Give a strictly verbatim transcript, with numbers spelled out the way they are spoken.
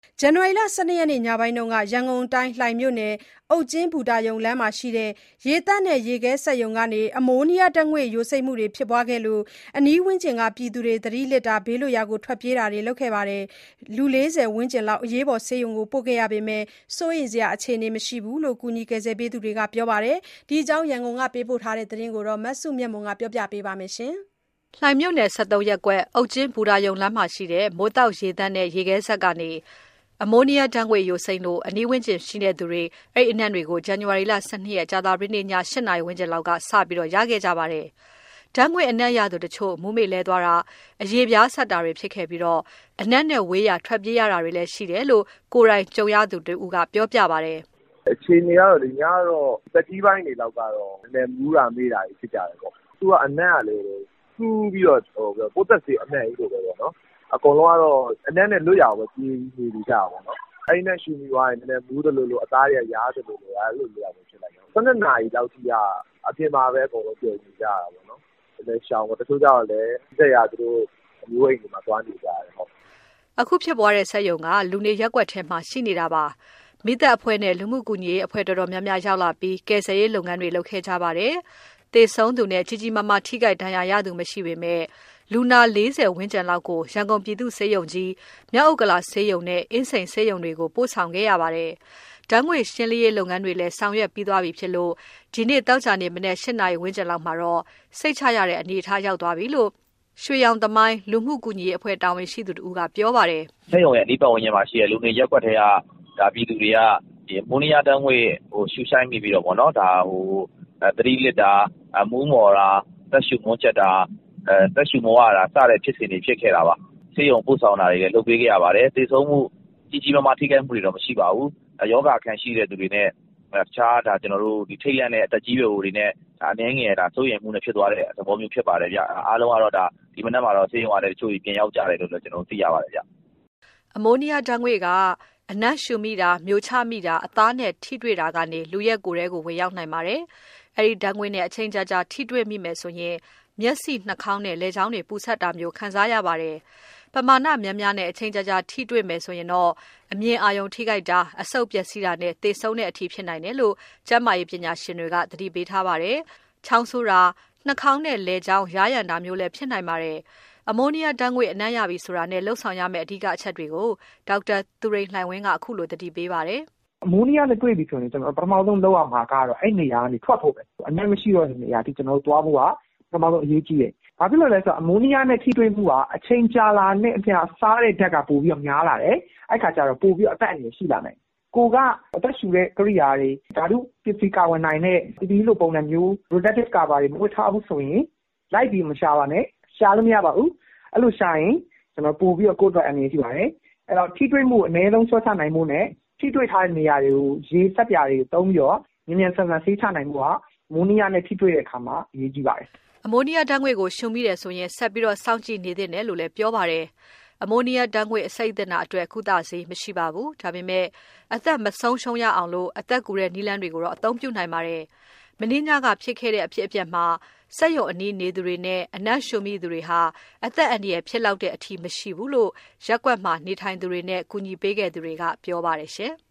ဇန်နဝါရီလ ၁၂ ရက်နေ့ ညပိုင်းက ရန်ကုန်တိုင်းလှိုင်မြို့နယ် အုတ်ကျင်းဘူတာရုံလမ်းမှာရှိတဲ့ ရေသန့်နဲ့ရေခဲစက်ရုံကနေ အမိုးနီးယားဓာတ်ငွေ့ ယိုစိမ့်မှုတွေဖြစ်ခဲ့လို့ အနီးဝန်းကျင်က ပြည်သူတွေ သတိလစ်တာ၊ ဘေးလွတ်ရာထွက်ပြေးတာတွေလုပ်ခဲ့ပါတယ်။ လူ လေးဆယ် ဝန်းကျင်လောက် အရေးပေါ်ဆေးရုံပို့ခဲ့ရပေမဲ့ စိုးရိမ်စရာအခြေအနေမရှိဘူးလို့ ကူညီကယ်ဆယ်ပေးသူတွေက ပြောပါတယ်။ ဒီအကြောင်း ရန်ကုန်ကပေးပို့တဲ့သတင်းကို မစုမြတ်မွန်က ပြောပြပါမယ်။ လှိုင်မြို့နယ် ၁၃ ရပ်ကွက် အုတ်ကျင်းဘူတာရုံလမ်းမှာရှိတဲ့ မိုးသောက်ရေသန့်နဲ့ ရေခဲစက်ကနေ အမိုးနီးယားဓာတ်ငွေ့ယိုစိမ့်လို့ အနီးဝန်းကျင်ရှိသူတွေ အဲဒီအနံ့တွေကို ဇန်နဝါရီလ ၁၂ ရက် ကြာသပတေးနေ့ ည ၈ နာရီဝန်းကျင်လောက်က စပြီးရခဲ့ကြပါတယ်။ ဓာတ်ငွေ့အနံ့ရသူတချို့ မူးမေ့လဲသွားတာ၊ အရေပြားစပ်တာတွေဖြစ်ခဲ့ပြီး အနံ့နဲ့ဝေးရာထွက်ပြေးရတာတွေလည်းရှိတယ်လို့ ကိုယ်တိုင်ကြုံရသူတဦးကပြောပြပါတယ်။ "အခြေအနေကတော့လေ ညကတော့ သက်ကြီးပိုင်းတွေလောက်ကတော့ နည်းနည်းမူးတာမေ့တာတွေဖြစ်ကြတယ်ပေါ့။ သူကအနံ့ကလည်း စူးပြီးတော့ ပိုးသတ်ဆေးအနံ့ကြီးလိုပဲပေါ့နော်။ အကုန်လုံးကတော့ အနံ့နဲ့လွတ်ရာကိုပဲပြေးနေကြတာပေါ့နော်။ အဲဒီအနံ့ရှူမိသွားရင် နည်းနည်းမူးသလိုလို အသားတွေကယားသလိုလို အဲလိုမျိုးဖြစ်လိုက်တယ်။ ၁၂ နာရီလောက်ထိက အပြင်မှာပဲအကုန်လုံးပြုံနေကြရတာပေါ့နော်။ နည်းနည်းရှောင်ပေါ့။ တချို့ကျတော့လည်း နီးစပ်ရာသူတို့အမျိုးအိမ်တွေမှာသွားနေကြတယ်။ " အခုဖြစ်ပွားတဲ့စက်ရုံက လူနေရပ်ကွက်ထဲမှာရှိနေတာပါ။ မီးသတ်အဖွဲ့နဲ့ လူမှုကူညီရေးအဖွဲ့တော်တော်များများရောက်လာပြီး ကယ်ဆယ်ရေးလုပ်ငန်းတွေလုပ်ခဲ့ကြပါတယ်။ သေဆုံးသူနဲ့ ကြီးကြီးမားမားထိခိုက်ဒဏ်ရာရသူမရှိပေမဲ့ လူနာ လေးဆယ် ဝန်းကျင်လောက်ကို ရန်ကုန်ပြည်သူ့ဆေးရုံကြီး၊ မြောက်ဥက္ကလာဆေးရုံနဲ့ အင်းစိန်ဆေးရုံတွေကို ပို့ဆောင်ခဲ့ရပါတယ်။ ဓာတ်ငွေ့ရှင်းလင်းရေးလုပ်ငန်းတွေလည်း ဆောင်ရွက်ပြီးသွားပြီဖြစ်လို့ ဒီနေ့ သောကြာနေ့မနက် ၈ နာရီဝန်းကျင်လောက်မှာတော့ စိတ်ချရတဲ့အနေအထားရောက်သွားပြီလို့ ရွှေရောင်သမိုင်းလူမှုကူညီရေးအဖွဲ့တာဝန်ရှိသူတဦးကပြောပါတယ်။ "စက်ရုံရဲ့အနီးပတ်ဝန်းကျင်မှာရှိတဲ့လူနေရပ်ကွက်ထဲကပြည်သူတွေက အမိုးနီးယားဓာတ်ငွေ့ရှုရှိုက်မိပြီးတော့ သတိလစ်တာ၊ မူးမောတာ၊ အသက်ရှူမွန်းကြပ်တာ၊ အသက်ရှူမဝတာ စတဲ့ဖြစ်စဉ်တွေဖြစ်ခဲ့တာပါ။ ဆေးရုံပို့ဆောင်တာတွေလည်းလုပ်ပေးခဲ့ရပါတယ်။ သေဆုံးမှုကြီးကြီးမားမားထိခိုက်မှုတွေတော့မရှိပါဘူး။ ရောဂါအခံရှိတဲ့သူတွေနဲ့ တခြားထိတ်လန့်တဲ့အသက်ကြီးရွယ်အိုတွေနဲ့ အနည်းငယ်စိုးရိမ်မှုနဲ့ဖြစ်သွားတဲ့သဘောမျိုးဖြစ်ပါတယ်ဗျ။ အားလုံးကတော့ဒီမနက်မှာတော့ဆေးရုံကလည်းတချို့ပြန်ရောက်ကြတယ်လို့လည်းသိရပါတယ်ဗျ။ " အမိုးနီးယားဓာတ်ငွေ့က အနံ့ရှူမိတာ၊ မျိုးချမိတာ၊ အသားနဲ့ထိတွေ့တာကနေ လူရဲ့ကိုယ်ထဲဝင်ရောက်နိုင်ပါတယ်။ အဲဒီဓာတ်ငွေ့နဲ့ အချိန်ကြာကြာထိတွေ့မိမယ်ဆိုရင် မျက်စိ၊ နှာခေါင်းနဲ့ လည်ချောင်းတွေပူစပ်တာမျိုးခံစားရပါတယ်။ ပမာဏများများနဲ့ အချိန်ကြာကြာထိတွေ့မယ်ဆိုရင်တော့ အမြင်အာရုံထိခိုက်တာ၊ အဆုတ်ပျက်စီးတာနဲ့ သေဆုံးတဲ့အထိဖြစ်နိုင်တယ်လို့ ကျန်းမာရေးပညာရှင်တွေက သတိပေးထားပါတယ်။ ချောင်းဆိုးတာ၊ နှာခေါင်းနဲ့ လည်ချောင်းယားယံတာမျိုးလည်းဖြစ်နိုင်ပါတယ်။ အမိုးနီးယားဓာတ်ငွေ့အနံ့ရပြီဆိုတာနဲ့ လုပ်ဆောင်ရမယ့် အဓိကအချက်တွေကို ဒေါက်တာသူရိန်လှိုင်ဝင်းက ခုလိုသတိပေးပါတယ်။ "အမိုးနီးယားနဲ့တွေ့ပြီဆိုရင် ပထမဆုံးလုပ်ရမှာကတော့ အဲဒီနေရာကနေထွက်ဖို့ပဲ။ အနံ့မရှိတော့တဲ့နေရာအထိသွားဖို့ကပထမဆုံးအရေးကြီးတယ်။ ဘာဖြစ်လို့လဲဆိုတော့ အမိုးနီးယားနဲ့ထိတွေ့မှုကအချိန်ကြာလာတာနဲ့အမျှ စားတဲ့ဓာတ်ကပိုပြီးတော့များလာတယ်။ အဲဒီအခါကျတော့ပိုပြီးတော့အသက်အန္တရာယ်ရှိလာနိုင်တယ်။ ကိုယ်ကအသက်ရှူတဲ့ကိရိယာတွေ ဓာတုပစ္စည်းကာကွယ်နိုင်တဲ့ ပီပီအီ လိုပုံစံမျိုး protective cover တွေမဝတ်ထားဘူးဆိုရင် လိုက်ပြီးမရှာပါနဲ့။ ရှာလို့မရပါဘူး။ အဲလိုရှာရင်ပိုပြီးတော့ကိုယ့်အတွက်အန္တရာယ်ရှိပါတယ်။ အဲတော့ထိတွေ့မှုအနည်းဆုံးလျှော့ချနိုင်ဖို့နဲ့ထိတွေ့ထားတဲ့နေရာတွေကိုရေဆပ်ပြာတွေသုံးပြီးတော့မြန်မြန်ဆန်ဆန်ဆေးချနိုင်ဖို့က အမိုးနီးယားနဲ့ထိတွေ့တဲ့အခါမှာအရေးကြီးပါတယ်။ " အမိုးနီးယားဓာတ်ငွေ့ကိုရှုမိတယ်ဆိုရင် ဆက်ပြီးစောင့်ကြည့်နေသင့်တယ်လို့လည်းပြောပါတယ်။ အမိုးနီးယားဓာတ်ငွေ့အဆိပ်သင့်တာအတွက် ကုသဆေးမရှိပါဘူး။ ဒါပေမဲ့ အသက်မဆုံးရှုံးရအောင် အသက်ကူတဲ့နည်းလမ်းတွေကိုတော့ အသုံးပြုနိုင်ပါတယ်။ မနေ့ညကဖြစ်ခဲ့တဲ့အဖြစ်အပျက်မှာ စက်ရုံအနီးနေသူတွေနဲ့ အနံ့ရှူမိသူတွေဟာ အသက်အန္တရာယ်ဖြစ်လောက်တဲ့အထိမရှိဘူးလို့ ရပ်ကွက်မှာနေထိုင်သူတွေနဲ့ ကူညီပေးခဲ့သူတွေက ပြောပါတယ်ရှင်။